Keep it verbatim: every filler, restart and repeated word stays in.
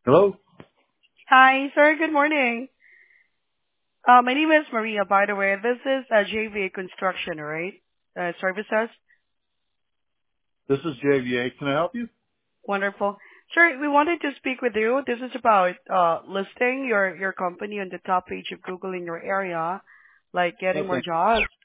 Hello? Hi, sir. Good morning. Uh, my name is Maria, by the way. This is uh, J V A Construction, right? Uh, services. This is J V A. Can I help you? Wonderful. Sir, we wanted to speak with you. This is about uh, listing your, your company on the top page of Google in your area, like getting more Okay. jobs.